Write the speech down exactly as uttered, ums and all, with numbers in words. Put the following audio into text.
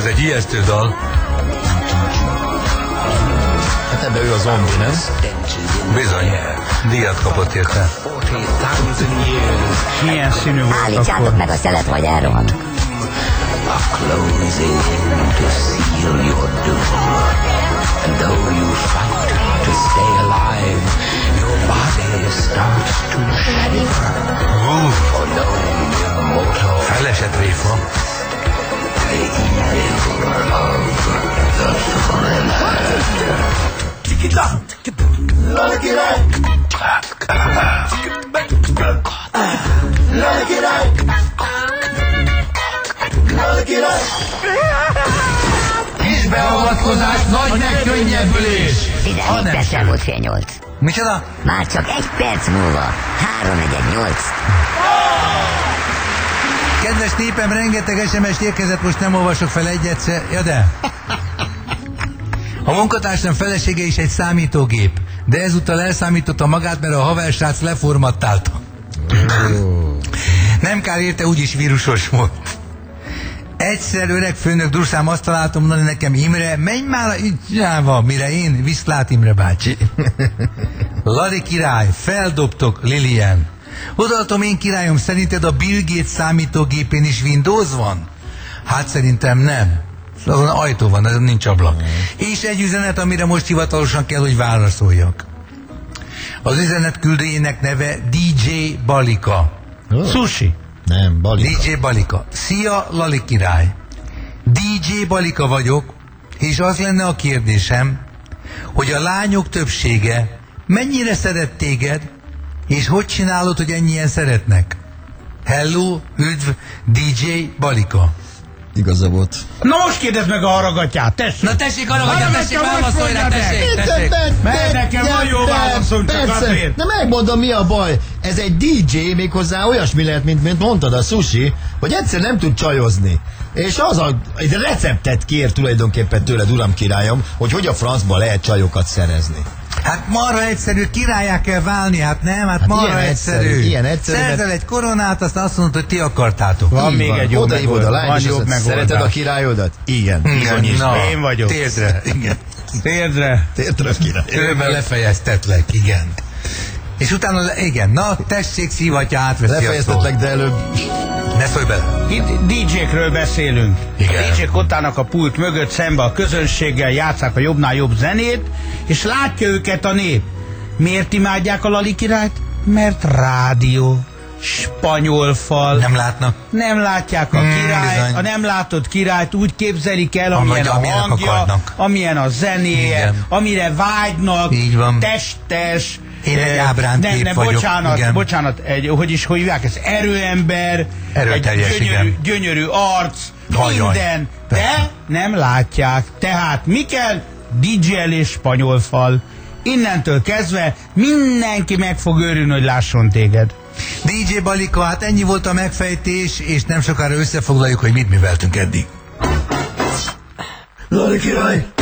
Ez egy ijesztő dal. Hát ebben ő a zombi, nem? Bizony. Díjat kapott érte. Milyen színű volt Állítsátok akkor? meg a szelet, vagy elrohanok. Closing in to seal your doom. And though you fight to stay alive, your body starts to shiver. For no immortal Felesett réfa. the evil of the thriller. Lala király! Lala király! Lala király! Kis beavatkozás, nagy megkönnyebbülés! Figyelj, itt perccel volt fél nyolc. Micsoda? Már csak egy perc múlva. Három, egy, nyolc. Kedves népem, rengeteg es em es érkezett, most nem olvasok fel egyet se. Ja de. A munkatársam felesége is egy számítógép, de ezúttal elszámította magát, mert a haversrác leformattálta. Nem kár érte, úgyis vírusos volt. Egyszer öreg főnök Druszám azt találtam mondani nekem: Imre, menj már a mire én, viszlát Imre bácsi. Lali király, feldobtok, Lilian. Odaadom én királyom, szerinted a Bill Gates számítógépén is Windows van? Hát szerintem nem. Azon ajtó van, azon nincs ablak. És egy üzenet, amire most hivatalosan kell, hogy válaszoljak. Az üzenet küldőjének neve dé dzsé Balika. Oh. Sushi. Nem, Balika. dé dzsé Balika. Szia, Lali király. dé dzsé Balika vagyok, és az lenne a kérdésem, hogy a lányok többsége mennyire szeret téged, és hogy csinálod, hogy ennyien szeretnek? Hello, üdv, dé dzsé Balika. Igaza volt. Na most kérdezd meg a haragatyát, tessék! Na tessék, arra vagy, tessék, Haragatyám, válaszolj rá, most tessék, mondjad tessék. Mert nekem van jó válaszom, csak persze. azért. De megmondom, mi a baj. Ez egy dé dzsé, méghozzá olyasmi lehet, mint, mint mondtad, a sushi, hogy egyszer nem tud csajozni. És az a egy receptet kér tulajdonképpen tőled, uram királyom, hogy hogy a francba lehet csajokat szerezni. Hát marha egyszerű, királyá kell válni, hát nem, hát, hát marha ilyen egyszerű. egyszerű, ilyen egyszerű, Szerzel egy koronát, aztán azt mondod, hogy ti akartátok. Van Így még van. egy jobb Odaívod a lányt, van és jobb azt mondod, szereted a megoldás. királyodat? Igen. Igen, na, Én vagyok. Térdre, igen. Térdre. Térdre a király. Őben lefejeztetlek, igen. És utána, igen, na tessék, szívatja, átveszi a szót. Lefejeztetlek, de előbb... Ne szólj bele. Itt dé dzsékről beszélünk. Igen. A dé dzsék ott állnak a pult mögött szembe a közönséggel, játsszák a jobbnál jobb zenét, és látja őket a nép. Miért imádják a Lali királyt? Mert rádió, spanyol fal. Nem látnak? Nem látják a Mm, királyt, bizony. a nem látott királyt úgy képzelik el, Amilyen- amilyen a amilyenek hangja, akarnak. amilyen a zenéje, Igen. amire vágynak, Így van. testes. Én egy eh, ábránt nem, kép nem, vagyok, bocsánat, igen. bocsánat, egy, hogy is hogy hívják, ez erőember, Erőteljes, egy gyönyörű, igen. gyönyörű arc, Ajaj. minden, de Persze. nem látják. Tehát mi kell? dé dzsé-elés spanyol fal. Innentől kezdve mindenki meg fog örülni, hogy lásson téged. dé dzsé Balika, hát ennyi volt a megfejtés, és nem sokára összefoglaljuk, hogy mit műveltünk eddig. Lala király!